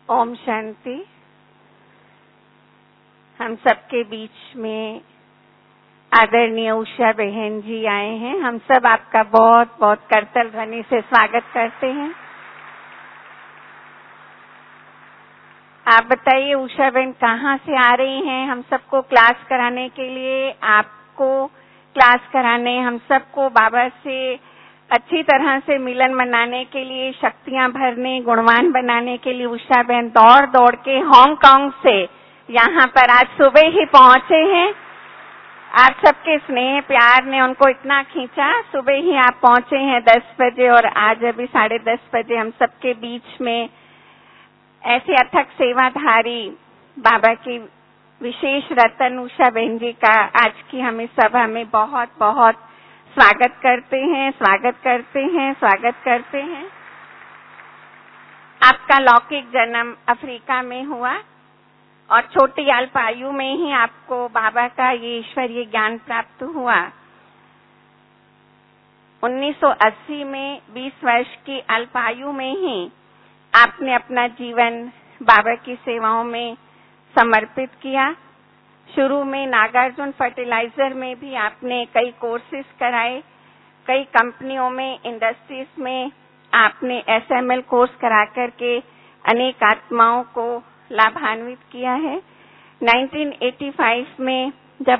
ओम शांति। हम सबके बीच में आदरणीय उषा बहन जी आए हैं। हम सब आपका बहुत बहुत करतल ध्वनि से स्वागत करते हैं। आप बताइए उषा बहन कहाँ से आ रही हैं? हम सबको क्लास कराने के लिए, आपको क्लास कराने, हम सबको बाबा से अच्छी तरह से मिलन मनाने के लिए, शक्तियां भरने, गुणवान बनाने के लिए उषा बहन दौड़ दौड़ के हांगकांग से यहाँ पर आज सुबह ही पहुंचे हैं। आप सबके स्नेह प्यार ने उनको इतना खींचा, सुबह ही आप पहुंचे हैं 10 बजे और आज अभी 10:30 बजे हम सबके बीच में ऐसे अथक सेवाधारी बाबा की विशेष रतन उषा बहन जी का आज की हमें सभा में बहुत बहुत स्वागत करते हैं, स्वागत करते हैं, स्वागत करते हैं। आपका लौकिक जन्म अफ्रीका में हुआ और छोटी अल्पायु में ही आपको बाबा का ये ईश्वरीय ज्ञान प्राप्त हुआ। 1980 में 20 वर्ष की अल्पायु में ही आपने अपना जीवन बाबा की सेवाओं में समर्पित किया। शुरू में नागार्जुन फर्टिलाइजर में भी आपने कई कोर्सेज कराए, कई कंपनियों में, इंडस्ट्रीज में आपने एसएमएल कोर्स करा करके अनेक आत्माओं को लाभान्वित किया है। 1985 में जब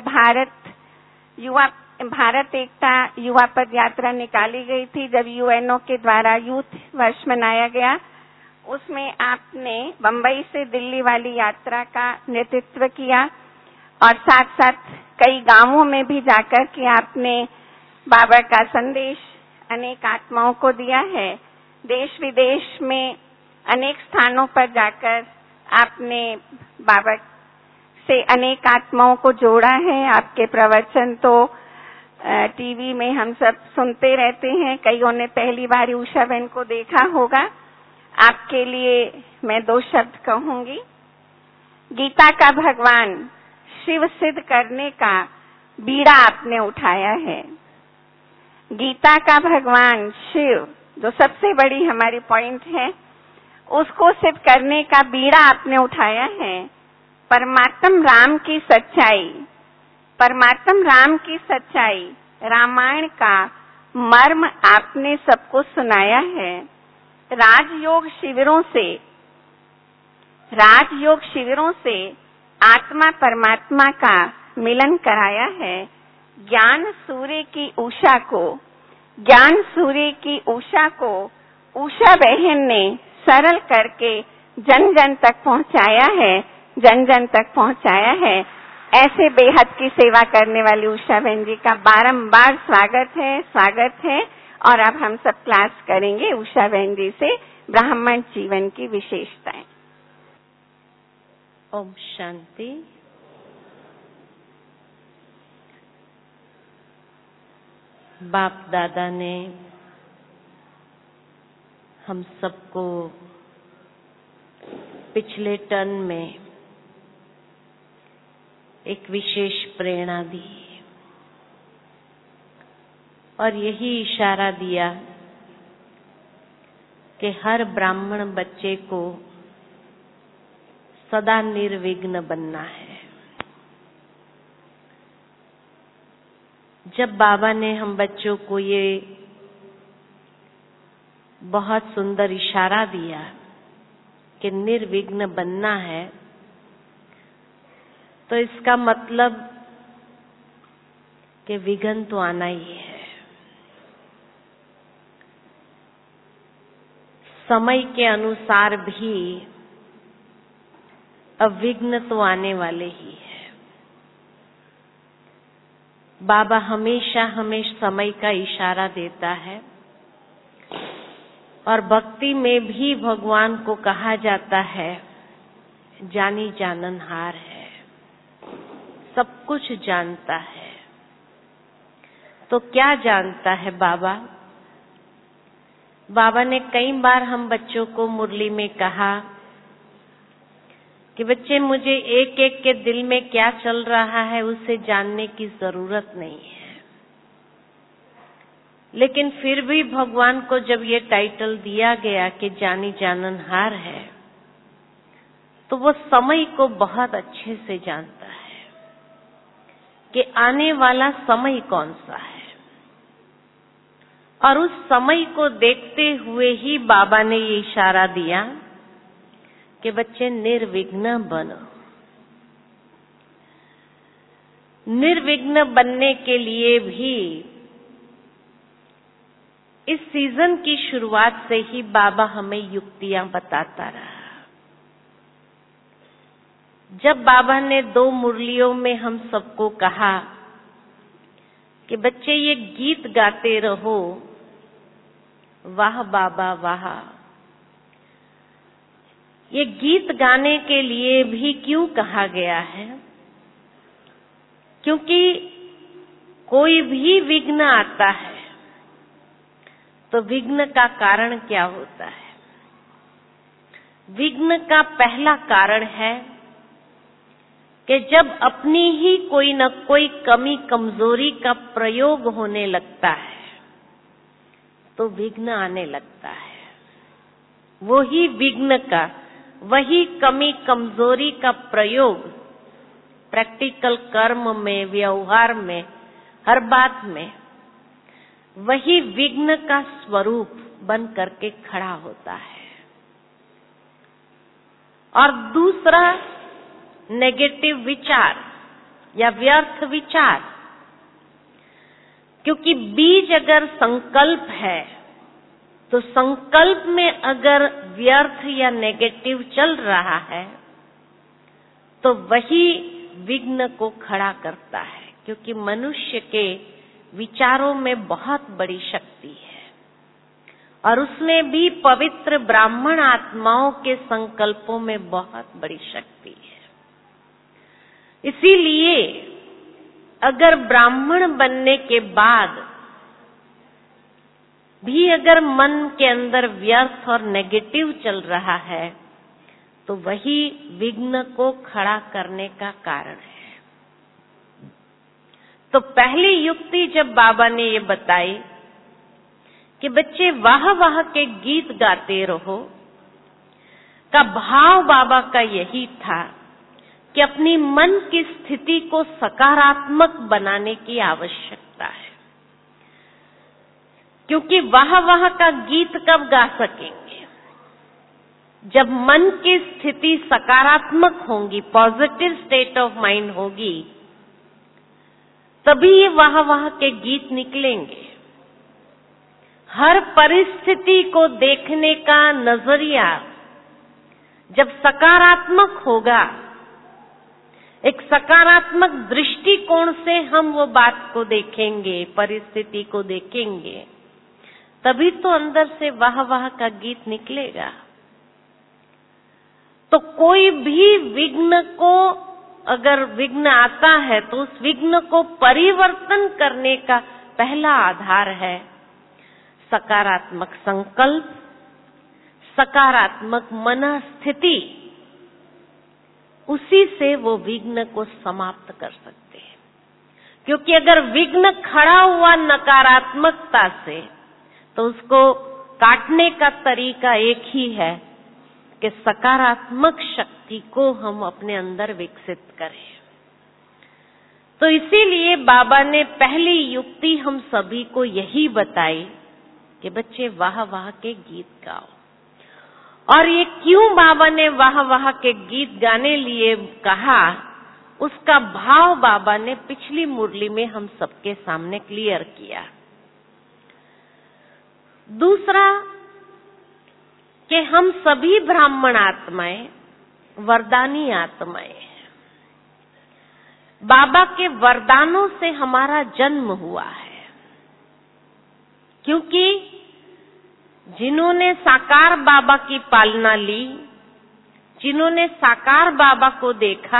भारत एकता युवा पद यात्रा निकाली गई थी, जब यूएनओ के द्वारा यूथ वर्ष मनाया गया, उसमें आपने बंबई से दिल्ली वाली यात्रा का नेतृत्व किया और साथ साथ कई गांवों में भी जाकर के आपने बाबा का संदेश अनेक आत्माओं को दिया है। देश विदेश में अनेक स्थानों पर जाकर आपने बाबा से अनेक आत्माओं को जोड़ा है। आपके प्रवचन तो टीवी में हम सब सुनते रहते हैं। कईयों ने पहली बार उषा बहन को देखा होगा। आपके लिए मैं 2 शब्द कहूंगी। गीता का भगवान शिव सिद्ध करने का बीड़ा आपने उठाया है। गीता का भगवान शिव, जो सबसे बड़ी हमारी पॉइंट है, उसको सिद्ध करने का बीड़ा आपने उठाया है। परमात्म राम की सच्चाई, परमात्म राम की सच्चाई, रामायण का मर्म आपने सबको सुनाया है। राजयोग शिविरों से आत्मा परमात्मा का मिलन कराया है। ज्ञान सूर्य की उषा को उषा बहन ने सरल करके जन जन तक पहुंचाया है, जन जन तक पहुंचाया है। ऐसे बेहद की सेवा करने वाली उषा बहन जी का बारंबार स्वागत है, स्वागत है। और अब हम सब क्लास करेंगे उषा बहन जी से ब्राह्मण जीवन की विशेषताएं। ओम शांति। बाप दादा ने हम सबको पिछले टर्न में एक विशेष प्रेरणा दी और यही इशारा दिया कि हर ब्राह्मण बच्चे को सदा निर्विघ्न बनना है। जब बाबा ने हम बच्चों को ये बहुत सुंदर इशारा दिया कि निर्विघ्न बनना है, तो इसका मतलब कि विघ्न तो आना ही है। समय के अनुसार भी अविघ्न तो आने वाले ही है। बाबा हमेशा हमें समय का इशारा देता है और भक्ति में भी भगवान को कहा जाता है जानी जाननहार है, सब कुछ जानता है। तो क्या जानता है बाबा? बाबा ने कई बार हम बच्चों को मुरली में कहा कि बच्चे, मुझे एक एक के दिल में क्या चल रहा है उसे जानने की जरूरत नहीं है। लेकिन फिर भी भगवान को जब ये टाइटल दिया गया कि जानी जाननहार है, तो वो समय को बहुत अच्छे से जानता है कि आने वाला समय कौन सा है। और उस समय को देखते हुए ही बाबा ने ये इशारा दिया कि बच्चे निर्विघ्न बनो। निर्विघ्न बनने के लिए भी इस सीजन की शुरुआत से ही बाबा हमें युक्तियां बताता रहा। जब बाबा ने 2 मुरलियों में हम सबको कहा कि बच्चे ये गीत गाते रहो, वाह बाबा वाह। ये गीत गाने के लिए भी क्यों कहा गया है? क्योंकि कोई भी विघ्न आता है तो विघ्न का कारण क्या होता है? विघ्न का पहला कारण है कि जब अपनी ही कोई न कोई कमी कमजोरी का प्रयोग होने लगता है तो विघ्न आने लगता है। वही विघ्न का, वही कमी कमजोरी का प्रयोग प्रैक्टिकल कर्म में, व्यवहार में, हर बात में वही विघ्न का स्वरूप बन करके खड़ा होता है। और दूसरा नेगेटिव विचार या व्यर्थ विचार, क्योंकि बीज अगर संकल्प है तो संकल्प में अगर व्यर्थ या नेगेटिव चल रहा है तो वही विघ्न को खड़ा करता है। क्योंकि मनुष्य के विचारों में बहुत बड़ी शक्ति है और उसमें भी पवित्र ब्राह्मण आत्माओं के संकल्पों में बहुत बड़ी शक्ति है। इसीलिए अगर ब्राह्मण बनने के बाद भी अगर मन के अंदर व्यर्थ और नेगेटिव चल रहा है तो वही विघ्न को खड़ा करने का कारण है। तो पहली युक्ति जब बाबा ने ये बताई कि बच्चे वाह वाह के गीत गाते रहो, का भाव बाबा का यही था कि अपनी मन की स्थिति को सकारात्मक बनाने की आवश्यकता है। क्योंकि वाह वाह का गीत कब गा सकेंगे? जब मन की स्थिति सकारात्मक होगी, पॉजिटिव स्टेट ऑफ माइंड होगी, तभी ये वाह वाह के गीत निकलेंगे। हर परिस्थिति को देखने का नजरिया जब सकारात्मक होगा, एक सकारात्मक दृष्टिकोण से हम वो बात को देखेंगे, परिस्थिति को देखेंगे, तभी तो अंदर से वाह वाह का गीत निकलेगा। तो कोई भी विघ्न को, अगर विघ्न आता है तो उस विघ्न को परिवर्तन करने का पहला आधार है सकारात्मक संकल्प, सकारात्मक मनस्थिति। उसी से वो विघ्न को समाप्त कर सकते हैं। क्योंकि अगर विघ्न खड़ा हुआ नकारात्मकता से तो उसको काटने का तरीका एक ही है कि सकारात्मक शक्ति को हम अपने अंदर विकसित करें। तो इसीलिए बाबा ने पहली युक्ति हम सभी को यही बताई कि बच्चे वाह वाह के गीत गाओ। और ये क्यों बाबा ने वाह वाह के गीत गाने लिए कहा, उसका भाव बाबा ने पिछली मुरली में हम सबके सामने क्लियर किया। दूसरा कि हम सभी ब्राह्मण आत्माएं वरदानी आत्माएं हैं। बाबा के वरदानों से हमारा जन्म हुआ है। क्योंकि जिन्होंने साकार बाबा की पालना ली, जिन्होंने साकार बाबा को देखा,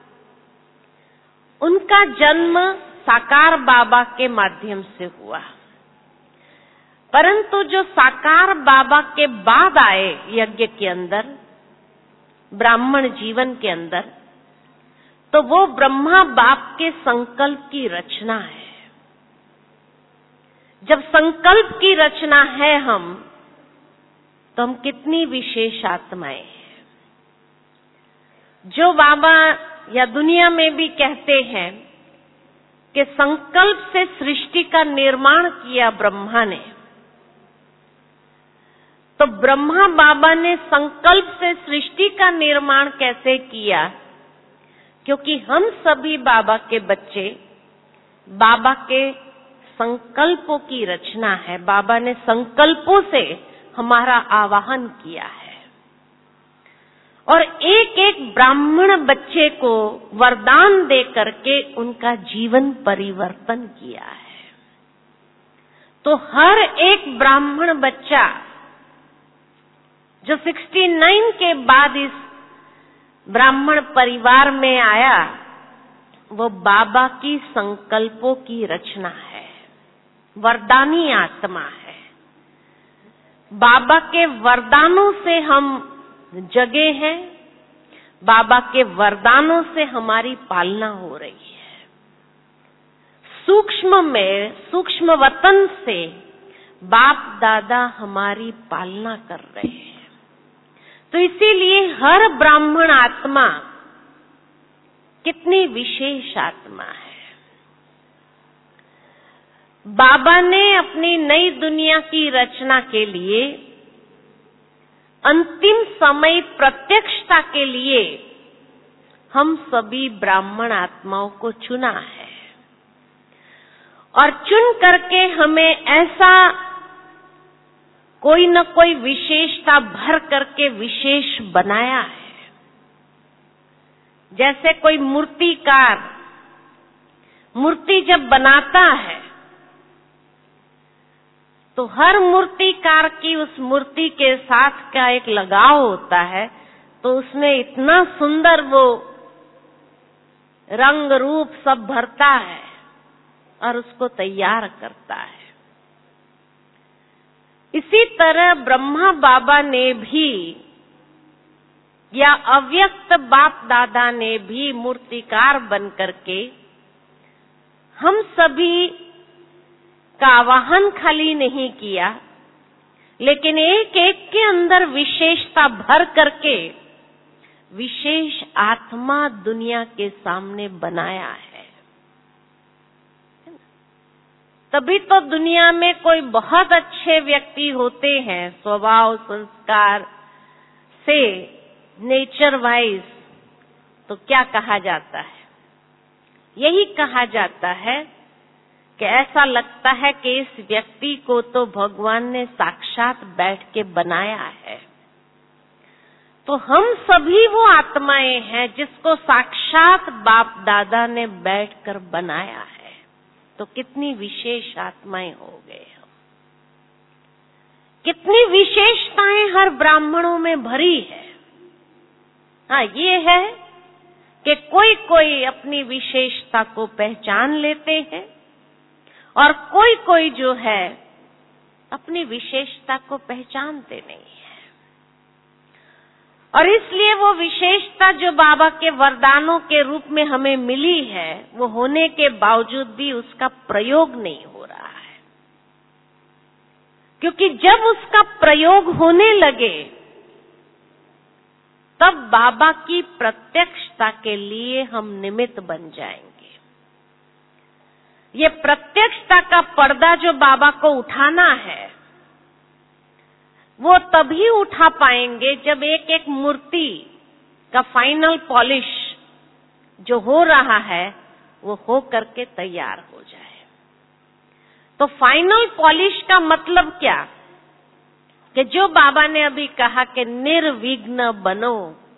उनका जन्म साकार बाबा के माध्यम से हुआ। परंतु जो साकार बाबा के बाद आए यज्ञ के अंदर, ब्राह्मण जीवन के अंदर, तो वो ब्रह्मा बाप के संकल्प की रचना है। जब संकल्प की रचना है हम, तो हम कितनी विशेष आत्माएं हैं। जो बाबा या दुनिया में भी कहते हैं कि संकल्प से सृष्टि का निर्माण किया ब्रह्मा ने, तो ब्रह्मा बाबा ने संकल्प से सृष्टि का निर्माण कैसे किया? क्योंकि हम सभी बाबा के बच्चे, बाबा के संकल्पों की रचना है। बाबा ने संकल्पों से हमारा आवाहन किया है और एक एक ब्राह्मण बच्चे को वरदान दे करके उनका जीवन परिवर्तन किया है। तो हर एक ब्राह्मण बच्चा जो 69 के बाद इस ब्राह्मण परिवार में आया, वो बाबा की संकल्पों की रचना है, वरदानी आत्मा है। बाबा के वरदानों से हम जगे हैं, बाबा के वरदानों से हमारी पालना हो रही है। सूक्ष्म में, सूक्ष्म वतन से बाप दादा हमारी पालना कर रहे हैं। तो इसीलिए हर ब्राह्मण आत्मा कितनी विशेष आत्मा है। बाबा ने अपनी नई दुनिया की रचना के लिए, अंतिम समय प्रत्यक्षता के लिए हम सभी ब्राह्मण आत्माओं को चुना है और चुन करके हमें ऐसा कोई न कोई विशेषता भर करके विशेष बनाया है। जैसे कोई मूर्तिकार मूर्ति जब बनाता है तो हर मूर्तिकार की उस मूर्ति के साथ का एक लगाव होता है, तो उसमें इतना सुंदर वो रंग रूप सब भरता है और उसको तैयार करता है। इसी तरह ब्रह्मा बाबा ने भी या अव्यक्त बाप दादा ने भी मूर्तिकार बन करके हम सभी का आवाहन खाली नहीं किया, लेकिन एक एक के अंदर विशेषता भर करके विशेष आत्मा दुनिया के सामने बनाया है। तभी तो दुनिया में कोई बहुत अच्छे व्यक्ति होते हैं, स्वभाव संस्कार से, नेचर वाइज, तो क्या कहा जाता है? यही कहा जाता है कि ऐसा लगता है कि इस व्यक्ति को तो भगवान ने साक्षात बैठ के बनाया है। तो हम सभी वो आत्माएं हैं जिसको साक्षात बाप दादा ने बैठकर बनाया है। तो कितनी विशेष आत्माएं हो गए हम, कितनी विशेषताएं हर ब्राह्मणों में भरी है। हाँ, ये है कि कोई कोई अपनी विशेषता को पहचान लेते हैं और कोई कोई जो है अपनी विशेषता को पहचानते नहीं है। और इसलिए वो विशेषता जो बाबा के वरदानों के रूप में हमें मिली है, वो होने के बावजूद भी उसका प्रयोग नहीं हो रहा है। क्योंकि जब उसका प्रयोग होने लगे तब बाबा की प्रत्यक्षता के लिए हम निमित्त बन जाएंगे। ये प्रत्यक्षता का पर्दा जो बाबा को उठाना है, वो तभी उठा पाएंगे जब एक एक मूर्ति का फाइनल पॉलिश जो हो रहा है वो हो करके तैयार हो जाए। तो फाइनल पॉलिश का मतलब क्या? कि जो बाबा ने अभी कहा कि निर्विघ्न बनो,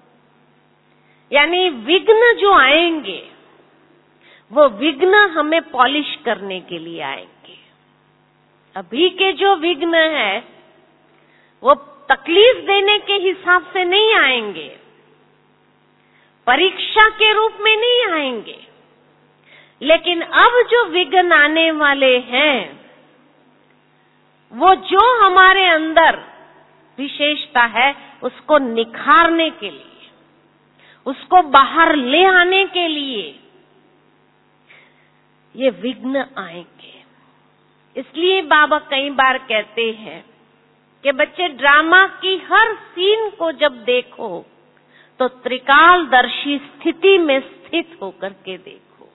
यानी विघ्न जो आएंगे वो विघ्न हमें पॉलिश करने के लिए आएंगे। अभी के जो विघ्न है वो तकलीफ देने के हिसाब से नहीं आएंगे, परीक्षा के रूप में नहीं आएंगे। लेकिन अब जो विघ्न आने वाले हैं वो जो हमारे अंदर विशेषता है उसको निखारने के लिए, उसको बाहर ले आने के लिए ये विघ्न आएंगे। इसलिए बाबा कई बार कहते हैं कि बच्चे ड्रामा की हर सीन को जब देखो तो त्रिकालदर्शी स्थिति में स्थित होकर के देखो।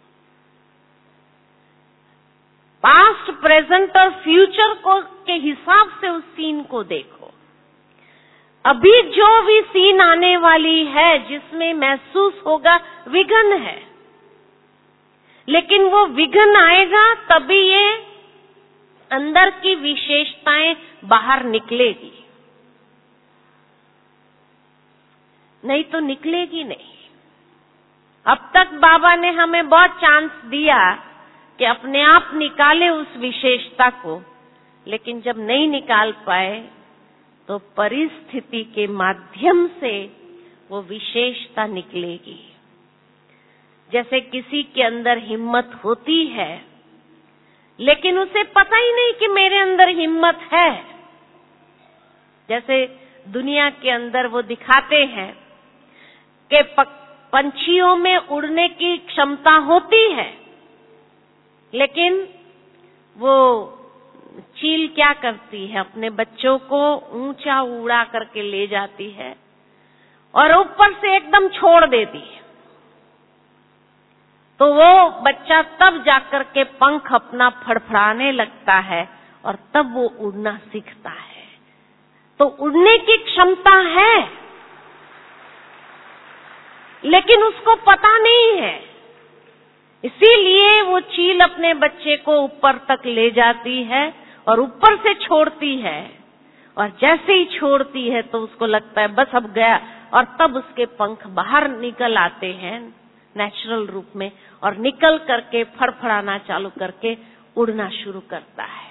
पास्ट, प्रेजेंट और फ्यूचर को के हिसाब से उस सीन को देखो। अभी जो भी सीन आने वाली है जिसमें महसूस होगा विघ्न है, लेकिन वो विघ्न आएगा तभी ये अंदर की विशेषताएं बाहर निकलेगी, नहीं तो निकलेगी नहीं। अब तक बाबा ने हमें बहुत चांस दिया कि अपने आप निकाले उस विशेषता को, लेकिन जब नहीं निकाल पाए तो परिस्थिति के माध्यम से वो विशेषता निकलेगी। जैसे किसी के अंदर हिम्मत होती है, लेकिन उसे पता ही नहीं कि मेरे अंदर हिम्मत है। जैसे दुनिया के अंदर वो दिखाते हैं कि पंछियों में उड़ने की क्षमता होती है, लेकिन वो चील क्या करती है, अपने बच्चों को ऊंचा उड़ा करके ले जाती है और ऊपर से एकदम छोड़ देती है। तो वो बच्चा तब जाकर के पंख अपना फड़फड़ाने लगता है और तब वो उड़ना सीखता है। तो उड़ने की क्षमता है, लेकिन उसको पता नहीं है। इसीलिए वो चील अपने बच्चे को ऊपर तक ले जाती है और ऊपर से छोड़ती है, और जैसे ही छोड़ती है तो उसको लगता है बस अब गया, और तब उसके पंख बाहर निकल आते हैं नेचुरल रूप में, और निकल करके फड़फड़ाना चालू करके उड़ना शुरू करता है।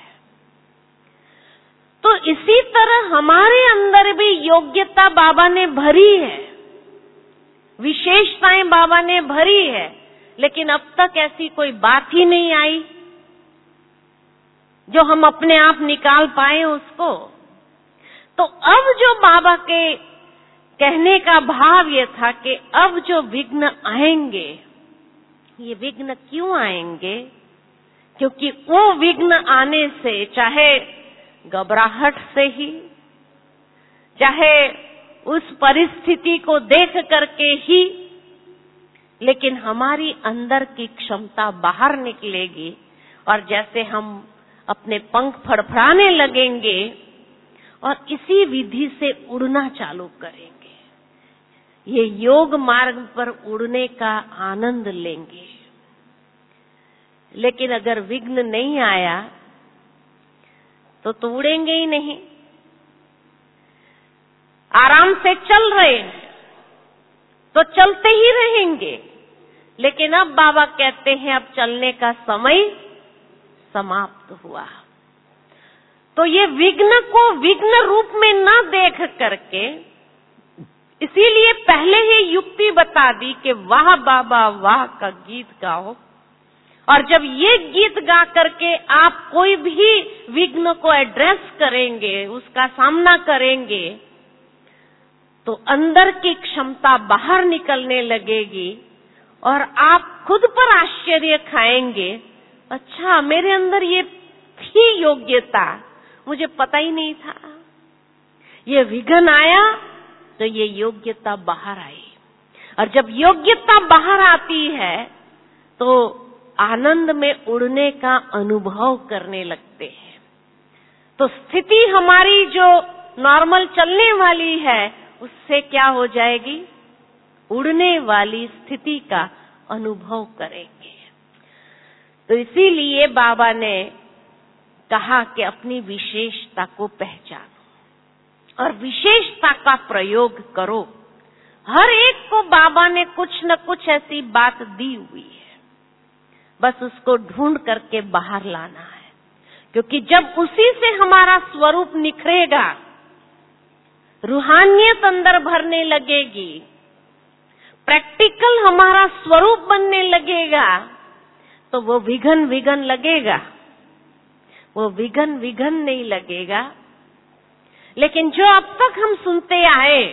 तो इसी तरह हमारे अंदर भी योग्यता बाबा ने भरी है, विशेषताएं बाबा ने भरी है, लेकिन अब तक ऐसी कोई बात ही नहीं आई जो हम अपने आप निकाल पाए उसको। तो अब जो बाबा के कहने का भाव ये था कि अब जो विघ्न आएंगे, ये विघ्न क्यों आएंगे? क्योंकि वो विघ्न आने से, चाहे घबराहट से ही, चाहे उस परिस्थिति को देख करके ही, लेकिन हमारी अंदर की क्षमता बाहर निकलेगी, और जैसे हम अपने पंख फड़फड़ाने लगेंगे और इसी विधि से उड़ना चालू करेंगे, ये योग मार्ग पर उड़ने का आनंद लेंगे। लेकिन अगर विघ्न नहीं आया तो उड़ेंगे ही नहीं। आराम से चल रहे हैं तो चलते ही रहेंगे, लेकिन अब बाबा कहते हैं अब चलने का समय समाप्त हुआ। तो ये विघ्न को विघ्न रूप में न देख करके, इसीलिए पहले ही युक्ति बता दी कि वाह बाबा वाह का गीत गाओ, और जब ये गीत गा करके आप कोई भी विघ्न को एड्रेस करेंगे, उसका सामना करेंगे, तो अंदर की क्षमता बाहर निकलने लगेगी और आप खुद पर आश्चर्य खाएंगे, अच्छा मेरे अंदर ये थी योग्यता, मुझे पता ही नहीं था। ये विघ्न आया तो ये योग्यता बाहर आई, और जब योग्यता बाहर आती है तो आनंद में उड़ने का अनुभव करने लगते हैं। तो स्थिति हमारी जो नॉर्मल चलने वाली है उससे क्या हो जाएगी, उड़ने वाली स्थिति का अनुभव करेंगे। तो इसीलिए बाबा ने कहा कि अपनी विशेषता को पहचानो और विशेषता का प्रयोग करो। हर एक को बाबा ने कुछ न कुछ ऐसी बात दी हुई है, बस उसको ढूंढ करके बाहर लाना है, क्योंकि जब उसी से हमारा स्वरूप निखरेगा, रूहानियत अंदर भरने लगेगी, प्रैक्टिकल हमारा स्वरूप बनने लगेगा, तो वो विघन लगेगा, वो विघन नहीं लगेगा। लेकिन जो अब तक हम सुनते आए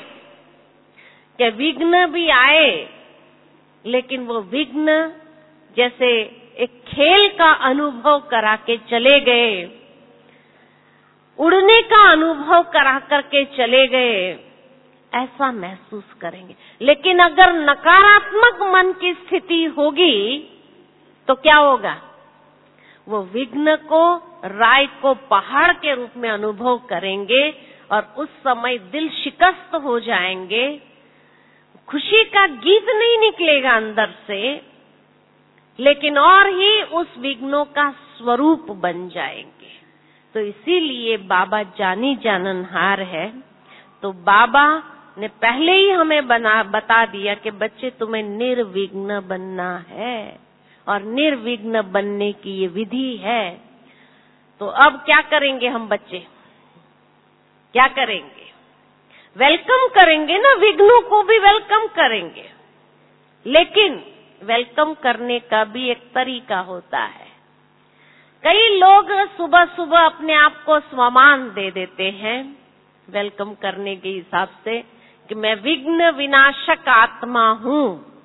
कि विघ्न भी आए, लेकिन वो विघ्न जैसे एक खेल का अनुभव करा के चले गए, उड़ने का अनुभव करा करके चले गए, ऐसा महसूस करेंगे। लेकिन अगर नकारात्मक मन की स्थिति होगी तो क्या होगा? वो विघ्न को, राय को पहाड़ के रूप में अनुभव करेंगे और उस समय दिल शिकस्त हो जाएंगे। खुशी का गीत नहीं निकलेगा अंदर से, लेकिन और ही उस विघ्नों का स्वरूप बन जाएंगे। तो इसीलिए बाबा जानी जाननहार है। तो बाबा ने पहले ही हमें बता दिया कि बच्चे तुम्हें निर्विघ्न बनना है और निर्विघ्न बनने की ये विधि है। तो अब क्या करेंगे हम बच्चे? क्या करेंगे? वेलकम करेंगे ना, विघ्नों को भी वेलकम करेंगे। लेकिन वेलकम करने का भी एक तरीका होता है। कई लोग सुबह सुबह अपने आप को स्वमान दे देते हैं वेलकम करने के हिसाब से कि मैं विघ्न विनाशक आत्मा हूँ।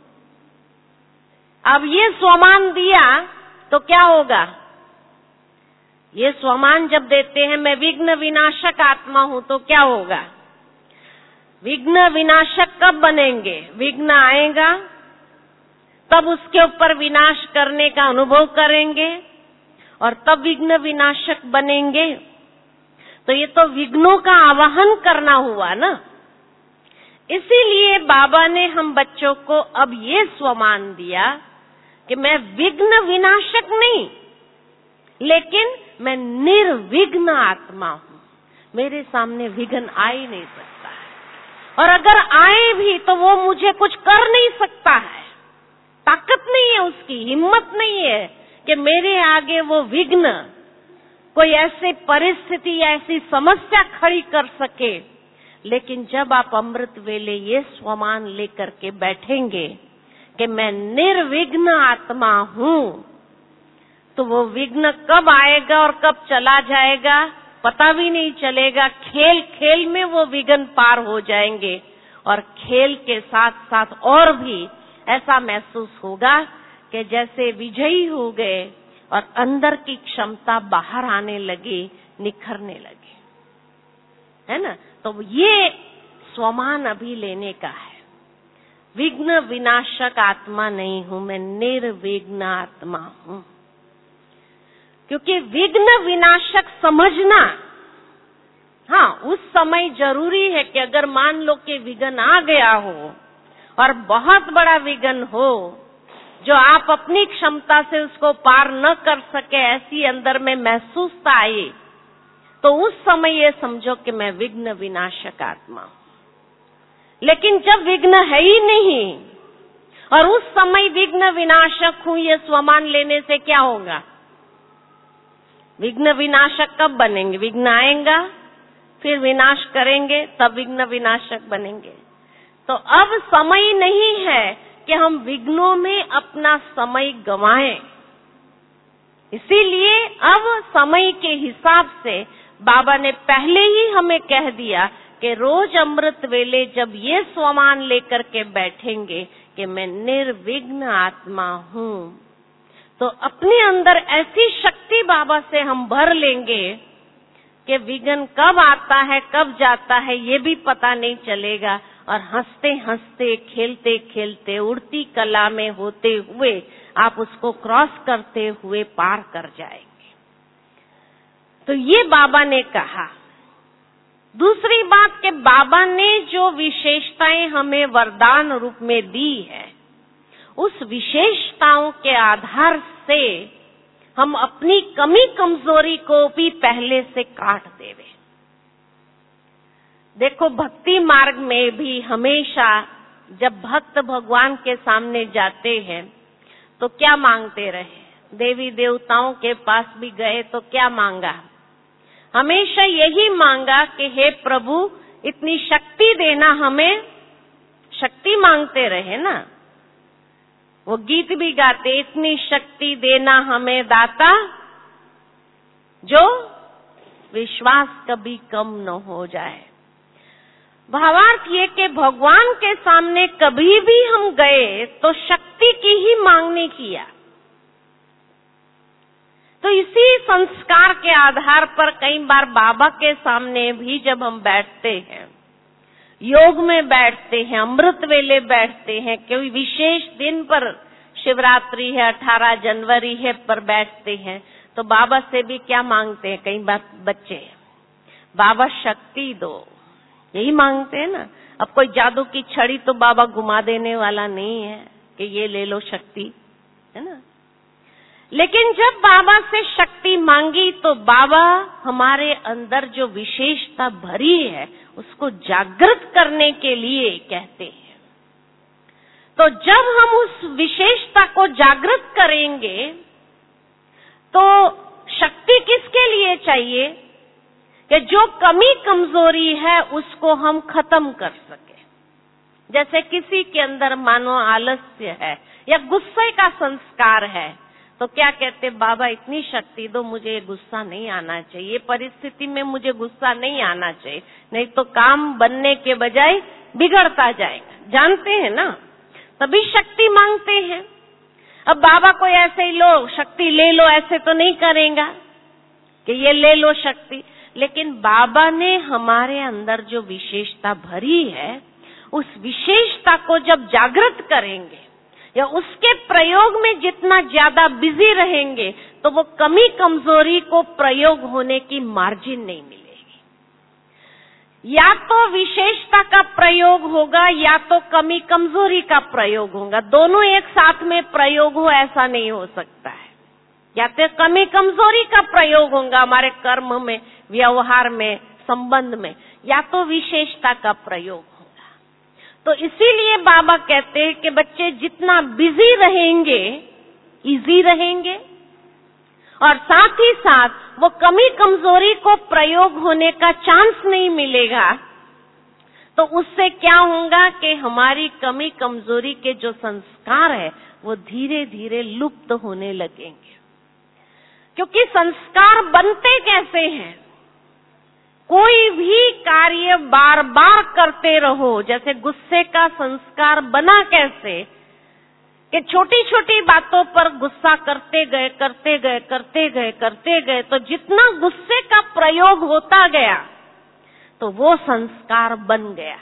अब ये स्वमान दिया तो क्या होगा? ये स्वमान जब देते हैं मैं विघ्न विनाशक आत्मा हूँ तो क्या होगा? विघ्न विनाशक कब बनेंगे? विघ्न आएगा तब उसके ऊपर विनाश करने का अनुभव करेंगे और तब विघ्न विनाशक बनेंगे। तो ये तो विघ्नों का आवाहन करना हुआ ना। इसीलिए बाबा ने हम बच्चों को अब ये स्वमान दिया कि मैं विघ्न विनाशक नहीं, लेकिन मैं निर्विघ्न आत्मा हूँ। मेरे सामने विघ्न आ ही नहीं सकता है, और अगर आए भी तो वो मुझे कुछ कर नहीं सकता है। ताकत नहीं है उसकी, हिम्मत नहीं है कि मेरे आगे वो विघ्न कोई ऐसी परिस्थिति या ऐसी समस्या खड़ी कर सके। लेकिन जब आप अमृत वेले ये स्वमान लेकर के बैठेंगे कि मैं निर्विघ्न आत्मा हूँ, तो वो विघ्न कब आएगा और कब चला जाएगा पता भी नहीं चलेगा। खेल खेल में वो विघ्न पार हो जाएंगे और खेल के साथ साथ और भी ऐसा महसूस होगा कि जैसे विजयी हो गए और अंदर की क्षमता बाहर आने लगी, निखरने लगी, है ना। तो ये स्वमान अभी लेने का है। विघ्न विनाशक आत्मा नहीं हूं, मैं निर्विघ्न आत्मा हूं। क्योंकि विघ्न विनाशक समझना, हाँ, उस समय जरूरी है कि अगर मान लो कि विघ्न आ गया हो और बहुत बड़ा विघ्न हो जो आप अपनी क्षमता से उसको पार न कर सके, ऐसी अंदर में महसूसता आए, तो उस समय ये समझो कि मैं विघ्न विनाशक आत्मा हूं। लेकिन जब विघ्न है ही नहीं और उस समय विघ्न विनाशक हूं, ये स्वमान लेने से क्या होगा? विघ्न विनाशक कब बनेंगे? विघ्न आएगा फिर विनाश करेंगे तब विघ्न विनाशक बनेंगे। तो अब समय नहीं है कि हम विघ्नों में अपना समय गंवाएं। इसीलिए अब समय के हिसाब से बाबा ने पहले ही हमें कह दिया कि रोज अमृत वेले जब ये स्वमान लेकर के बैठेंगे कि मैं निर्विघ्न आत्मा हूँ, तो अपने अंदर ऐसी शक्ति बाबा से हम भर लेंगे कि विघ्न कब आता है कब जाता है ये भी पता नहीं चलेगा, और हंसते हंसते खेलते खेलते उड़ती कला में होते हुए आप उसको क्रॉस करते हुए पार कर जाएंगे। तो ये बाबा ने कहा। दूसरी बात कि बाबा ने जो विशेषताएं हमें वरदान रूप में दी है, उस विशेषताओं के आधार से हम अपनी कमी कमजोरी को भी पहले से काट देवे। देखो, भक्ति मार्ग में भी हमेशा जब भक्त भगवान के सामने जाते हैं तो क्या मांगते रहे? देवी देवताओं के पास भी गए तो क्या मांगा? हमेशा यही मांगा कि हे प्रभु इतनी शक्ति देना, हमें शक्ति मांगते रहे ना। वो गीत भी गाते, इतनी शक्ति देना हमें दाता जो विश्वास कभी कम न हो जाए। भावार्थ ये कि भगवान के सामने कभी भी हम गए तो शक्ति की ही मांगने किया। तो इसी संस्कार के आधार पर कई बार बाबा के सामने भी जब हम बैठते हैं, योग में बैठते हैं, अमृत वेले बैठते हैं, कोई विशेष दिन पर शिवरात्रि है, 18 जनवरी है पर बैठते हैं, तो बाबा से भी क्या मांगते हैं? कई बार बच्चे बाबा शक्ति दो, यही मांगते हैं ना। अब कोई जादू की छड़ी तो बाबा घुमा देने वाला नहीं है कि ये ले लो शक्ति, है ना। लेकिन जब बाबा से शक्ति मांगी तो बाबा हमारे अंदर जो विशेषता भरी है उसको जागृत करने के लिए कहते हैं। तो जब हम उस विशेषता को जागृत करेंगे तो शक्ति किसके लिए चाहिए? कि जो कमी कमजोरी है उसको हम खत्म कर सके। जैसे किसी के अंदर मानो आलस्य है या गुस्से का संस्कार है, तो क्या कहते, बाबा इतनी शक्ति दो, मुझे गुस्सा नहीं आना चाहिए, परिस्थिति में मुझे गुस्सा नहीं आना चाहिए, नहीं तो काम बनने के बजाय बिगड़ता जाएगा। जानते हैं ना, तभी शक्ति मांगते हैं। अब बाबा को ऐसे ही लो शक्ति ले लो, ऐसे तो नहीं करेगा कि ये ले लो शक्ति। लेकिन बाबा ने हमारे अंदर जो विशेषता भरी है, उस विशेषता को जब जागृत करेंगे या उसके प्रयोग में जितना ज्यादा बिजी रहेंगे तो वो कमी कमजोरी को प्रयोग होने की मार्जिन नहीं मिलेगी। या तो विशेषता का प्रयोग होगा या तो कमी कमजोरी का प्रयोग होगा, दोनों एक साथ में प्रयोग हो ऐसा नहीं हो सकता है। या तो कमी कमजोरी का प्रयोग होगा हमारे कर्म में, व्यवहार में, संबंध में, या तो विशेषता का प्रयोग होगा। तो इसीलिए बाबा कहते हैं कि बच्चे जितना बिजी रहेंगे, इजी रहेंगे, और साथ ही साथ वो कमी कमजोरी को प्रयोग होने का चांस नहीं मिलेगा। तो उससे क्या होगा कि हमारी कमी कमजोरी के जो संस्कार है वो धीरे धीरे लुप्त होने लगेंगे। क्योंकि संस्कार बनते कैसे हैं? कोई भी कार्य बार बार करते रहो, जैसे गुस्से का संस्कार बना कैसे कि छोटी छोटी बातों पर गुस्सा करते गए करते गए करते गए करते गए, तो जितना गुस्से का प्रयोग होता गया तो वो संस्कार बन गया।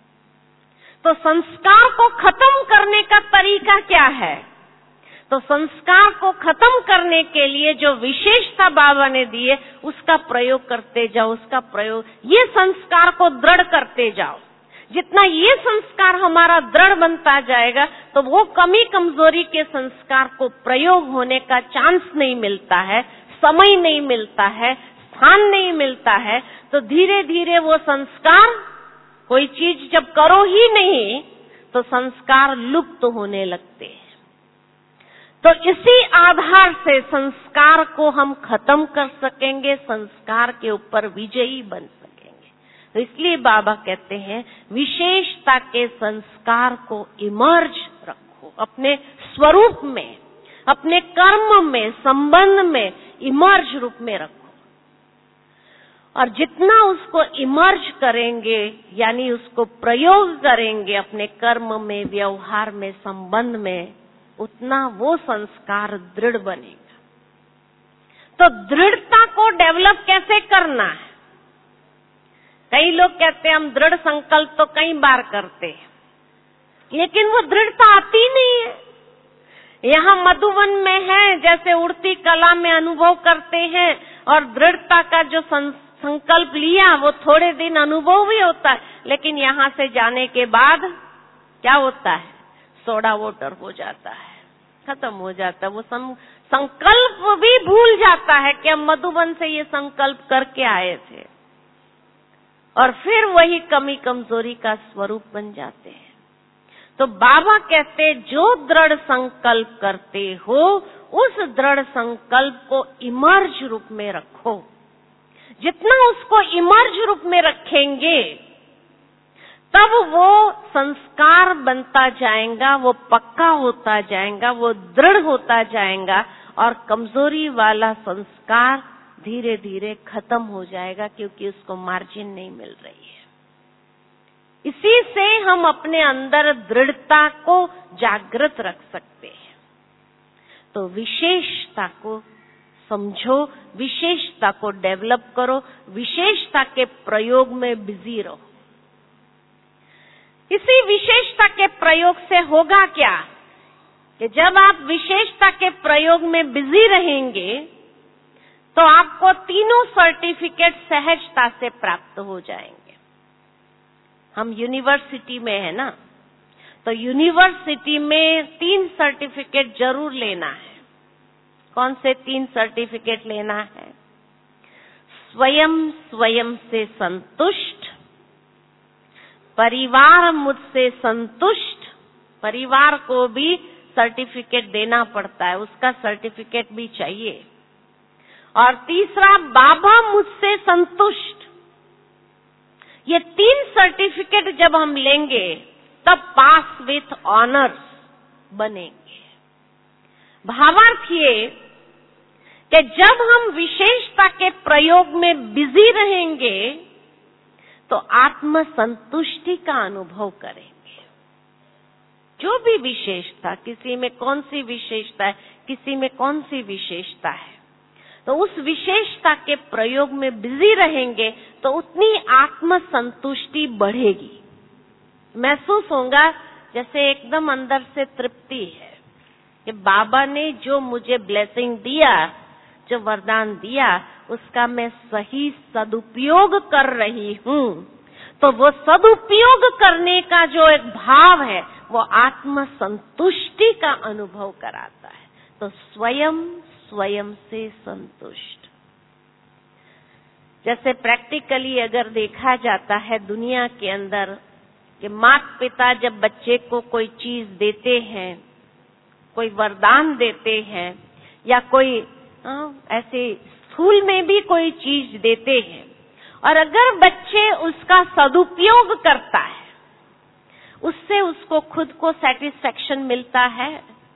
तो संस्कार को खत्म करने का तरीका क्या है? तो संस्कार को खत्म करने के लिए जो विशेषता बाबा ने दी है उसका प्रयोग करते जाओ, उसका प्रयोग, ये संस्कार को दृढ़ करते जाओ। जितना ये संस्कार हमारा दृढ़ बनता जाएगा तो वो कमी कमजोरी के संस्कार को प्रयोग होने का चांस नहीं मिलता है, समय नहीं मिलता है, स्थान नहीं मिलता है। तो धीरे धीरे वो संस्कार, कोई चीज जब करो ही नहीं तो संस्कार लुप्त होने लगते हैं। तो इसी आधार से संस्कार को हम खत्म कर सकेंगे, संस्कार के ऊपर विजयी बन सकेंगे। तो इसलिए बाबा कहते हैं विशेषता के संस्कार को इमर्ज रखो, अपने स्वरूप में, अपने कर्म में, संबंध में इमर्ज रूप में रखो। और जितना उसको इमर्ज करेंगे यानी उसको प्रयोग करेंगे अपने कर्म में, व्यवहार में, संबंध में, उतना वो संस्कार दृढ़ बनेगा। तो दृढ़ता को डेवलप कैसे करना है? कई लोग कहते हैं हम दृढ़ संकल्प तो कई बार करते हैं, लेकिन वो दृढ़ता आती नहीं है। यहाँ मधुबन में है, जैसे उड़ती कला में अनुभव करते हैं, और दृढ़ता का जो संकल्प लिया वो थोड़े दिन अनुभव भी होता है, लेकिन यहाँ से जाने के बाद क्या होता है? सोडा वाटर हो जाता है, खत्म हो जाता है। वो संकल्प भी भूल जाता है कि हम मधुबन से ये संकल्प करके आए थे, और फिर वही कमी कमजोरी का स्वरूप बन जाते हैं। तो बाबा कहते जो दृढ़ संकल्प करते हो उस दृढ़ संकल्प को इमर्ज रूप में रखो। जितना उसको इमर्ज रूप में रखेंगे तब वो संस्कार बनता जाएगा, वो पक्का होता जाएगा, वो दृढ़ होता जाएगा, और कमजोरी वाला संस्कार धीरे धीरे खत्म हो जाएगा, क्योंकि उसको मार्जिन नहीं मिल रही है। इसी से हम अपने अंदर दृढ़ता को जागृत रख सकते हैं। तो विशेषता को समझो, विशेषता को डेवलप करो, विशेषता के प्रयोग में बिजी रहो। इसी विशेषता के प्रयोग से होगा क्या कि जब आप विशेषता के प्रयोग में बिजी रहेंगे तो आपको तीनों सर्टिफिकेट सहजता से प्राप्त हो जाएंगे। हम यूनिवर्सिटी में है ना, तो यूनिवर्सिटी में 3 सर्टिफिकेट जरूर लेना है। कौन से 3 सर्टिफिकेट लेना है? स्वयं से संतुष्ट, परिवार मुझसे संतुष्ट, परिवार को भी सर्टिफिकेट देना पड़ता है, उसका सर्टिफिकेट भी चाहिए, और तीसरा बाबा मुझसे संतुष्ट। ये 3 सर्टिफिकेट जब हम लेंगे तब पास विथ ऑनर्स बनेंगे। भावार्थ ये कि जब हम विशेषता के प्रयोग में बिजी रहेंगे तो आत्म संतुष्टि का अनुभव करेंगे। जो भी विशेषता, किसी में कौन सी विशेषता है, किसी में कौन सी विशेषता है, तो उस विशेषता के प्रयोग में बिजी रहेंगे तो उतनी आत्म संतुष्टि बढ़ेगी। महसूस होगा जैसे एकदम अंदर से तृप्ति है कि बाबा ने जो मुझे ब्लेसिंग दिया, जो वरदान दिया, उसका मैं सही सदुपयोग कर रही हूँ। तो वो सदुपयोग करने का जो एक भाव है वो आत्म संतुष्टि का अनुभव कराता है। तो स्वयं से संतुष्ट। जैसे प्रैक्टिकली अगर देखा जाता है दुनिया के अंदर कि माता पिता जब बच्चे को कोई चीज देते हैं, कोई वरदान देते हैं, या कोई ऐसे स्थूल में भी कोई चीज देते हैं, और अगर बच्चे उसका सदुपयोग करता है, उससे उसको खुद को सेटिस्फेक्शन मिलता है।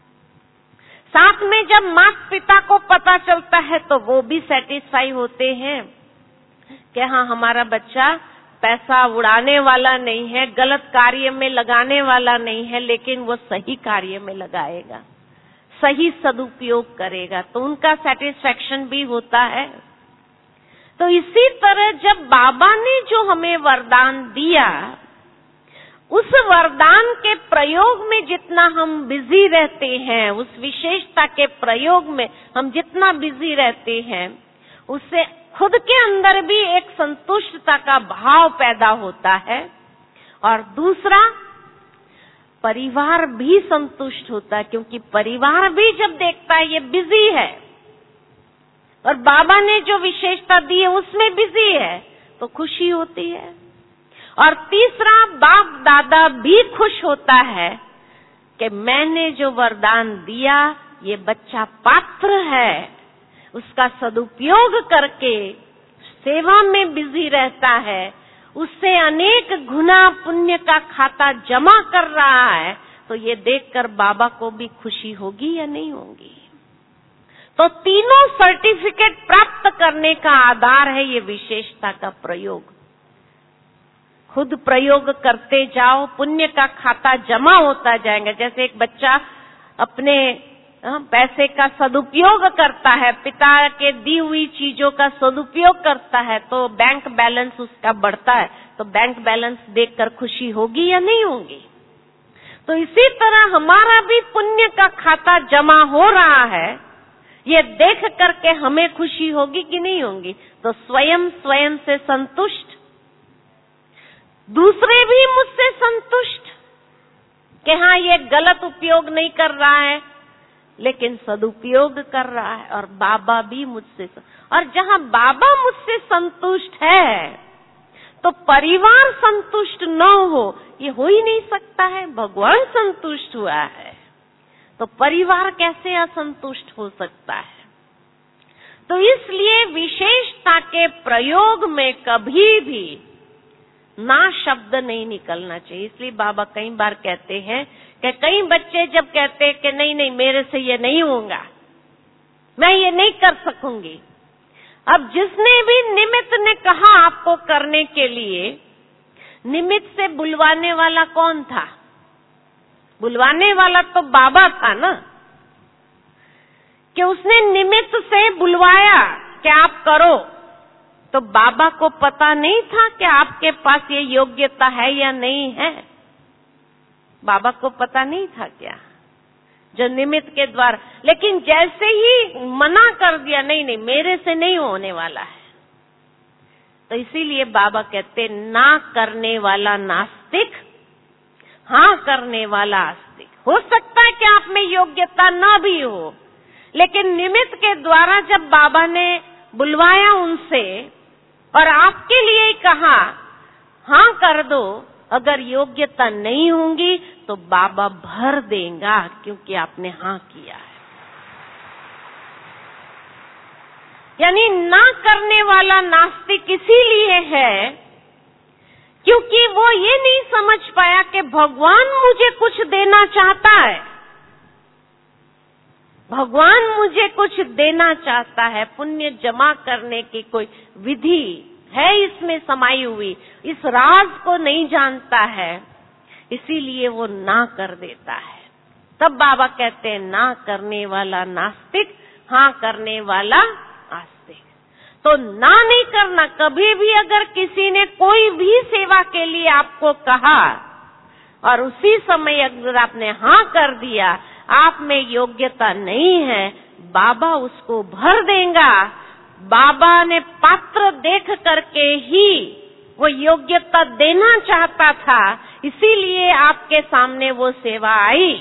साथ में जब माता पिता को पता चलता है तो वो भी सेटिस्फाई होते हैं कि हाँ, हमारा बच्चा पैसा उड़ाने वाला नहीं है, गलत कार्य में लगाने वाला नहीं है, लेकिन वो सही कार्य में लगाएगा, सही सदुपयोग करेगा, तो उनका सेटिस्फेक्शन भी होता है। तो इसी तरह जब बाबा ने जो हमें वरदान दिया, उस वरदान के प्रयोग में जितना हम बिजी रहते हैं, उस विशेषता के प्रयोग में हम जितना बिजी रहते हैं, उससे खुद के अंदर भी एक संतुष्टता का भाव पैदा होता है, और दूसरा परिवार भी संतुष्ट होता है, क्योंकि परिवार भी जब देखता है ये बिजी है और बाबा ने जो विशेषता दी है उसमें बिजी है, तो खुशी होती है। और तीसरा, बाप दादा भी खुश होता है कि मैंने जो वरदान दिया ये बच्चा पात्र है, उसका सदुपयोग करके सेवा में बिजी रहता है, उससे अनेक गुना पुण्य का खाता जमा कर रहा है, तो ये देखकर बाबा को भी खुशी होगी या नहीं होगी? तो तीनों सर्टिफिकेट प्राप्त करने का आधार है ये विशेषता का प्रयोग। खुद प्रयोग करते जाओ, पुण्य का खाता जमा होता जाएगा। जैसे एक बच्चा अपने पैसे का सदुपयोग करता है, पिता के दी हुई चीजों का सदुपयोग करता है, तो बैंक बैलेंस उसका बढ़ता है, तो बैंक बैलेंस देखकर खुशी होगी या नहीं होगी? तो इसी तरह हमारा भी पुण्य का खाता जमा हो रहा है, ये देख करके हमें खुशी होगी कि नहीं होगी? तो स्वयं से संतुष्ट, दूसरे भी मुझसे संतुष्ट कि हाँ, ये गलत उपयोग नहीं कर रहा है लेकिन सदुपयोग कर रहा है, और बाबा भी मुझसे, और जहाँ बाबा मुझसे संतुष्ट है तो परिवार संतुष्ट न हो, ये हो ही नहीं सकता है। भगवान संतुष्ट हुआ है तो परिवार कैसे असंतुष्ट हो सकता है? तो इसलिए विशेषता के प्रयोग में कभी भी ना शब्द नहीं निकलना चाहिए। इसलिए बाबा कई बार कहते हैं कि कई बच्चे जब कहते हैं कि नहीं नहीं मेरे से ये नहीं होगा, मैं ये नहीं कर सकूंगी, अब जिसने भी निमित्त ने कहा आपको करने के लिए, निमित्त से बुलवाने वाला कौन था? बुलवाने वाला तो बाबा था ना, कि उसने निमित्त से बुलवाया कि आप करो, तो बाबा को पता नहीं था कि आपके पास ये योग्यता है या नहीं है? बाबा को पता नहीं था क्या, जो निमित्त के द्वारा, लेकिन जैसे ही मना कर दिया, नहीं नहीं मेरे से नहीं होने वाला है, तो इसीलिए बाबा कहते ना करने वाला नास्तिक, हाँ करने वाला आस्तिक। हो सकता है कि आप में योग्यता ना भी हो, लेकिन निमित्त के द्वारा जब बाबा ने बुलवाया उनसे और आपके लिए कहा हाँ कर दो, अगर योग्यता नहीं होंगी तो बाबा भर देगा, क्योंकि आपने हाँ किया है। यानी ना करने वाला नास्तिक इसीलिए है क्योंकि वो ये नहीं समझ पाया कि भगवान मुझे कुछ देना चाहता है, भगवान मुझे कुछ देना चाहता है, पुण्य जमा करने की कोई विधि है इसमें समाई हुई, इस राज को नहीं जानता है, इसीलिए वो ना कर देता है। तब बाबा कहते हैं ना करने वाला नास्तिक, हाँ करने वाला आस्तिक। तो ना नहीं करना, कभी भी अगर किसी ने कोई भी सेवा के लिए आपको कहा और उसी समय अगर आपने हाँ कर दिया, आप में योग्यता नहीं है, बाबा उसको भर देगा। बाबा ने पात्र देख करके ही वो योग्यता देना चाहता था, इसीलिए आपके सामने वो सेवा आई,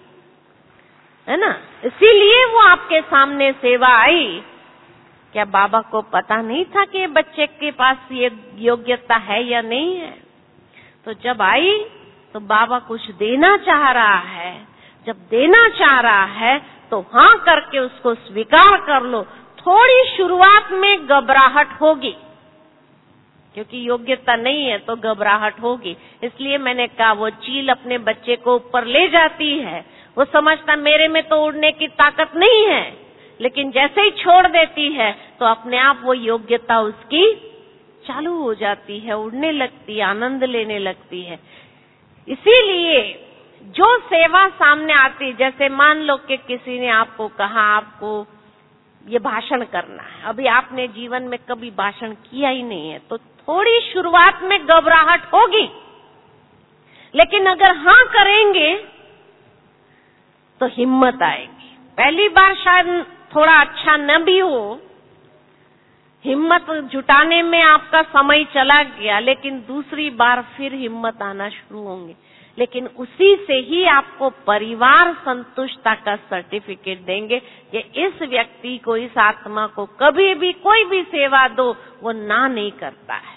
है ना, इसीलिए वो आपके सामने सेवा आई। क्या बाबा को पता नहीं था कि बच्चे के पास ये योग्यता है या नहीं है? तो जब आई तो बाबा कुछ देना चाह रहा है, जब देना चाह रहा है तो हाँ करके उसको स्वीकार कर लो। थोड़ी शुरुआत में घबराहट होगी, क्योंकि योग्यता नहीं है तो घबराहट होगी। इसलिए मैंने कहा वो चील अपने बच्चे को ऊपर ले जाती है, वो समझता मेरे में तो उड़ने की ताकत नहीं है, लेकिन जैसे ही छोड़ देती है तो अपने आप वो योग्यता उसकी चालू हो जाती है, उड़ने लगती है, आनंद लेने लगती है। इसीलिए जो सेवा सामने आती, जैसे मान लो कि किसी ने आपको कहा आपको ये भाषण करना है, अभी आपने जीवन में कभी भाषण किया ही नहीं है, तो थोड़ी शुरुआत में घबराहट होगी, लेकिन अगर हाँ करेंगे तो हिम्मत आएगी। पहली बार शायद थोड़ा अच्छा न भी हो, हिम्मत जुटाने में आपका समय चला गया, लेकिन दूसरी बार फिर हिम्मत आना शुरू होंगे। लेकिन उसी से ही आपको परिवार संतुष्टता का सर्टिफिकेट देंगे कि इस व्यक्ति को, इस आत्मा को कभी भी कोई भी सेवा दो वो ना नहीं करता है।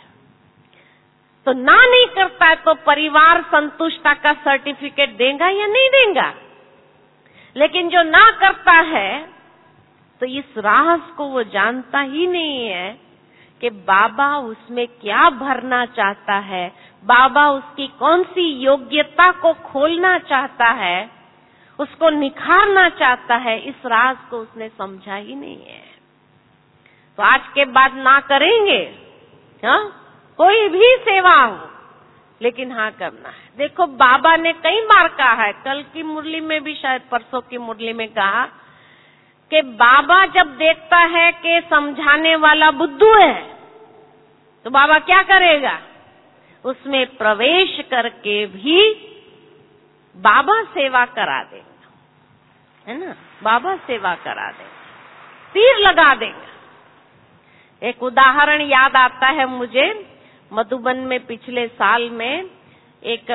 तो ना नहीं करता है तो परिवार संतुष्टता का सर्टिफिकेट देगा या नहीं देगा? लेकिन जो ना करता है तो इस राज को वो जानता ही नहीं है कि बाबा उसमें क्या भरना चाहता है, बाबा उसकी कौन सी योग्यता को खोलना चाहता है, उसको निखारना चाहता है, इस राज को उसने समझा ही नहीं है। तो आज के बाद ना करेंगे, हाँ, कोई भी सेवा हो, लेकिन हाँ करना है। देखो बाबा ने कई बार कहा है, कल की मुरली में भी, शायद परसों की मुरली में कहा कि बाबा जब देखता है कि समझाने वाला बुद्धू है तो बाबा क्या करेगा? उसमें प्रवेश करके भी बाबा सेवा करा देगा, है ना, बाबा सेवा करा देगा, तीर लगा देगा। एक उदाहरण याद आता है मुझे, मधुबन में पिछले साल में एक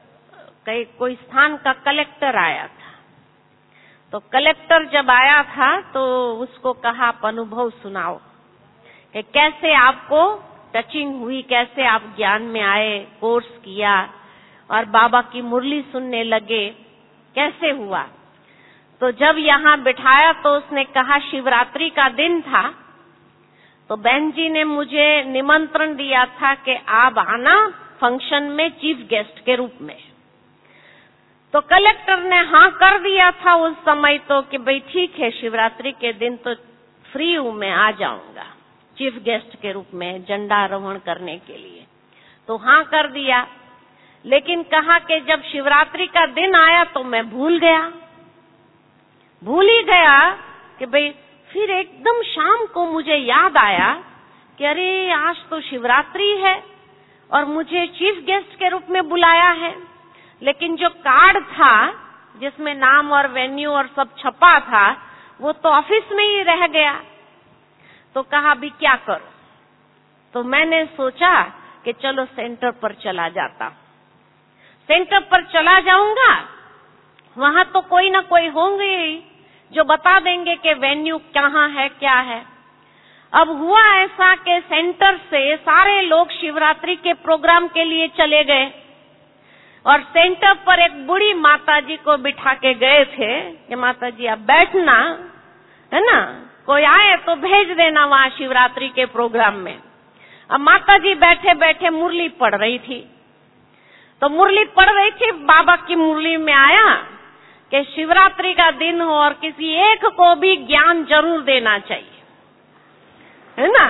कोई स्थान का कलेक्टर आया था। तो कलेक्टर जब आया था तो उसको कहा आप अनुभव सुनाओ कि कैसे आपको टचिंग हुई, कैसे आप ज्ञान में आए, कोर्स किया और बाबा की मुरली सुनने लगे, कैसे हुआ। तो जब यहाँ बिठाया तो उसने कहा शिवरात्रि का दिन था, तो बहन जी ने मुझे निमंत्रण दिया था कि आप आना फंक्शन में चीफ गेस्ट के रूप में। तो कलेक्टर ने हाँ कर दिया था उस समय तो कि भाई ठीक है, शिवरात्रि के दिन तो फ्री हूं, मैं आ जाऊंगा चीफ गेस्ट के रूप में झंडारोहण करने के लिए। तो हाँ कर दिया, लेकिन कहा कि जब शिवरात्रि का दिन आया तो मैं भूल ही गया कि भाई, फिर एकदम शाम को मुझे याद आया कि अरे आज तो शिवरात्रि है और मुझे चीफ गेस्ट के रूप में बुलाया है। लेकिन जो कार्ड था जिसमें नाम और वेन्यू और सब छपा था वो तो ऑफिस में ही रह गया। तो कहा अभी क्या करो? तो मैंने सोचा कि चलो सेंटर पर चला जाता। सेंटर पर चला जाऊंगा, वहां तो कोई ना कोई होंगे ही जो बता देंगे कि वेन्यू कहाँ है, क्या है। अब हुआ ऐसा कि सेंटर से सारे लोग शिवरात्रि के प्रोग्राम के लिए चले गए और सेंटर पर एक बूढ़ी माताजी को बिठा के गए थे कि माताजी आप बैठना, है ना, कोई आए तो भेज देना वहां शिवरात्रि के प्रोग्राम में। अब माताजी बैठे बैठे मुरली पढ़ रही थी। तो मुरली पढ़ रही थी, बाबा की मुरली में आया कि शिवरात्रि का दिन हो और किसी एक को भी ज्ञान जरूर देना चाहिए, है ना।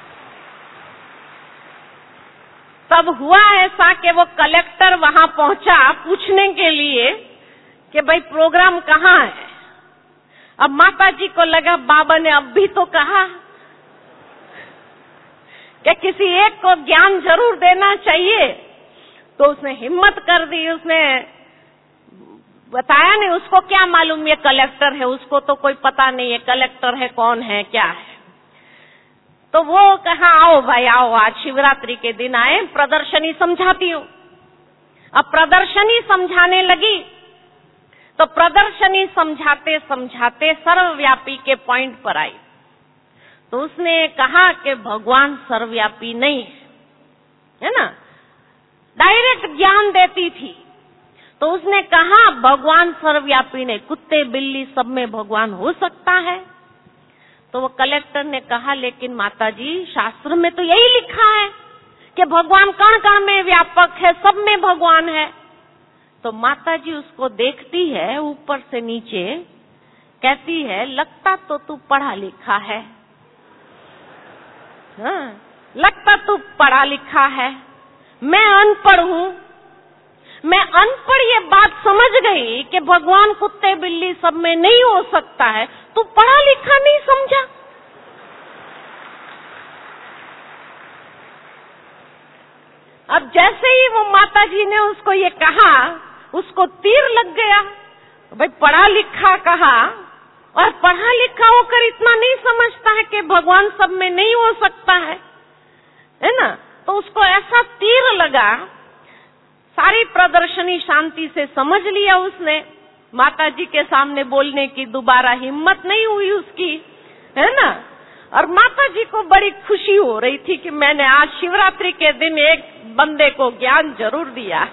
तब हुआ ऐसा कि वो कलेक्टर वहां पहुंचा पूछने के लिए कि भाई प्रोग्राम कहाँ है। अब माताजी को लगा बाबा ने अब भी तो कहा कि किसी एक को ज्ञान जरूर देना चाहिए। तो उसने हिम्मत कर दी, उसने बताया नहीं, उसको क्या मालूम ये कलेक्टर है, उसको तो कोई पता नहीं है कलेक्टर है कौन है क्या है। तो वो कहा आओ भाई आओ, आज शिवरात्रि के दिन आए, प्रदर्शनी समझाती हूँ। अब प्रदर्शनी समझाने लगी तो प्रदर्शनी समझाते समझाते सर्वव्यापी के पॉइंट पर आई। तो उसने कहा कि भगवान सर्वव्यापी नहीं है ना, डायरेक्ट ज्ञान देती थी। तो उसने कहा भगवान सर्वव्यापी नहीं, कुत्ते बिल्ली सब में भगवान हो सकता है। तो वो कलेक्टर ने कहा लेकिन माताजी शास्त्र में तो यही लिखा है कि भगवान कण कण में व्यापक है, सब में भगवान है। तो माताजी उसको देखती है ऊपर से नीचे, कहती है लगता तो तू पढ़ा लिखा है, हाँ, लगता तू पढ़ा लिखा है, मैं अनपढ़ हूँ। मैं अनपढ़ ये बात समझ गई कि भगवान कुत्ते बिल्ली सब में नहीं हो सकता है, तू पढ़ा लिखा नहीं समझा। अब जैसे ही वो माताजी ने उसको ये कहा, उसको तीर लग गया। भाई पढ़ा लिखा कहा और पढ़ा लिखा होकर इतना नहीं समझता है कि भगवान सब में नहीं हो सकता है ना। तो उसको ऐसा तीर लगा, सारी प्रदर्शनी शांति से समझ लिया उसने। माताजी के सामने बोलने की दोबारा हिम्मत नहीं हुई उसकी, है ना। और माताजी को बड़ी खुशी हो रही थी कि मैंने आज शिवरात्रि के दिन एक बंदे को ज्ञान जरूर दिया।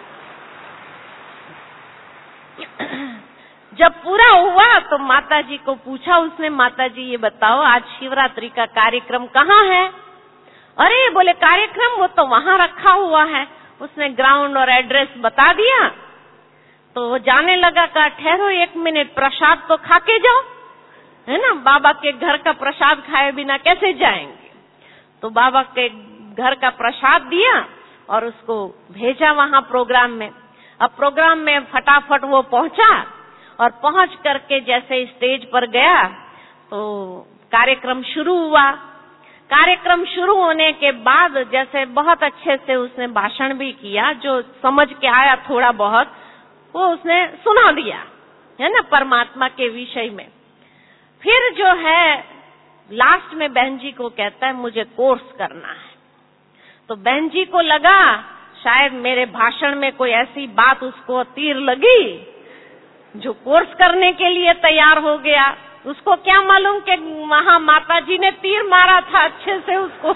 जब पूरा हुआ तो माताजी को पूछा उसने, माताजी ये बताओ आज शिवरात्रि का कार्यक्रम कहाँ है? अरे बोले कार्यक्रम वो तो वहां रखा हुआ है। उसने ग्राउंड और एड्रेस बता दिया। तो वो जाने लगा, कहा ठहरो एक मिनट, प्रसाद तो खा के जाओ, है ना, बाबा के घर का प्रसाद खाए बिना कैसे जाएंगे। तो बाबा के घर का प्रसाद दिया और उसको भेजा वहां प्रोग्राम में। अब प्रोग्राम में फटाफट वो पहुंचा और पहुंच करके जैसे स्टेज पर गया तो कार्यक्रम शुरू हुआ। कार्यक्रम शुरू होने के बाद जैसे बहुत अच्छे से उसने भाषण भी किया, जो समझ के आया थोड़ा बहुत वो उसने सुना दिया, है ना, परमात्मा के विषय में। फिर जो है लास्ट में बहन जी को कहता है मुझे कोर्स करना है। तो बहन जी को लगा शायद मेरे भाषण में कोई ऐसी बात उसको तीर लगी जो कोर्स करने के लिए तैयार हो गया। उसको क्या मालूम कि वहां माताजी ने तीर मारा था अच्छे से उसको।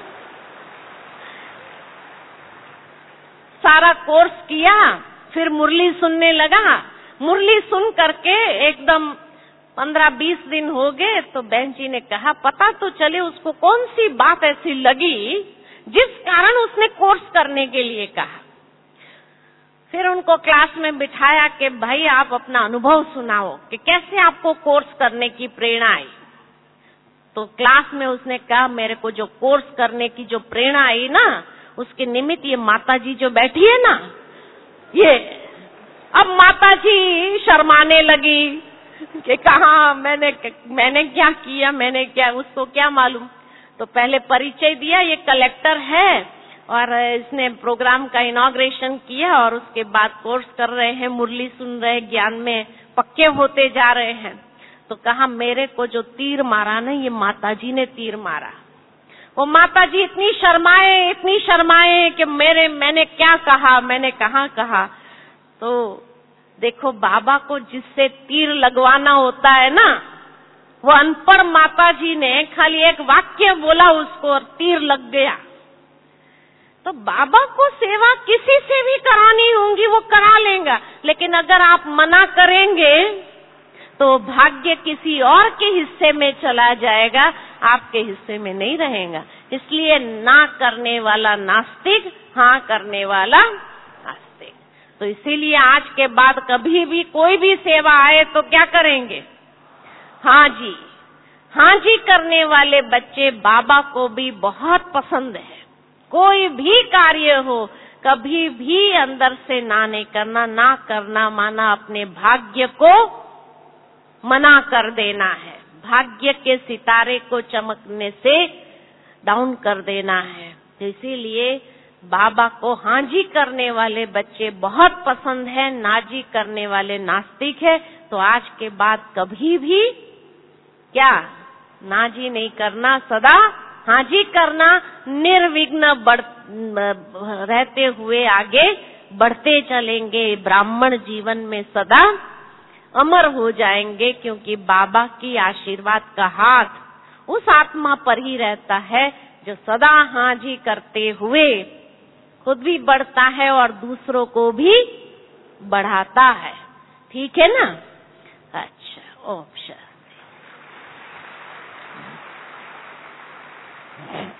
सारा कोर्स किया, फिर मुरली सुनने लगा। मुरली सुन करके एकदम 15-20 दिन हो गए। तो बहन जी ने कहा पता तो चले उसको कौन सी बात ऐसी लगी जिस कारण उसने कोर्स करने के लिए कहा। फिर उनको क्लास में बिठाया कि भाई आप अपना अनुभव सुनाओ कि कैसे आपको कोर्स करने की प्रेरणा आई। तो क्लास में उसने कहा मेरे को जो कोर्स करने की जो प्रेरणा आई ना, उसके निमित्त ये माताजी जो बैठी है ना, ये। अब माताजी शर्माने लगी कि कहा मैंने क्या किया, मैंने क्या, उसको क्या मालूम। तो पहले परिचय दिया, ये कलेक्टर है और इसने प्रोग्राम का इनॉग्रेशन किया और उसके बाद कोर्स कर रहे हैं, मुरली सुन रहे, ज्ञान में पक्के होते जा रहे हैं। तो कहा मेरे को जो तीर मारा ना, ये माताजी ने तीर मारा। वो माताजी इतनी शर्माए कि मैंने क्या कहा, मैंने कहाँ कहा। तो देखो, बाबा को जिससे तीर लगवाना होता है ना, वो अनपढ़ माताजी ने खाली एक वाक्य बोला उसको और तीर लग गया। तो बाबा को सेवा किसी से भी करानी होगी, वो करा लेगा, लेकिन अगर आप मना करेंगे तो भाग्य किसी और के हिस्से में चला जाएगा, आपके हिस्से में नहीं रहेगा। इसलिए ना करने वाला नास्तिक, हाँ करने वाला आस्तिक। तो इसीलिए आज के बाद कभी भी कोई भी सेवा आए तो क्या करेंगे? हाँ जी करने वाले बच्चे बाबा को भी बहुत पसंद है। कोई भी कार्य हो, कभी भी अंदर से ना नहीं करना, ना करना माना अपने भाग्य को मना कर देना है, भाग्य के सितारे को चमकने से डाउन कर देना है। इसीलिए बाबा को हाँ जी करने वाले बच्चे बहुत पसंद है, ना जी करने वाले नास्तिक है। तो आज के बाद कभी भी क्या ना जी नहीं करना, सदा हाँ जी करना, निर्विघ्न रहते हुए आगे बढ़ते चलेंगे, ब्राह्मण जीवन में सदा अमर हो जाएंगे। क्योंकि बाबा की आशीर्वाद का हाथ उस आत्मा पर ही रहता है जो सदा हाँ जी करते हुए खुद भी बढ़ता है और दूसरों को भी बढ़ाता है। ठीक है ना? अच्छा, ओम शांति।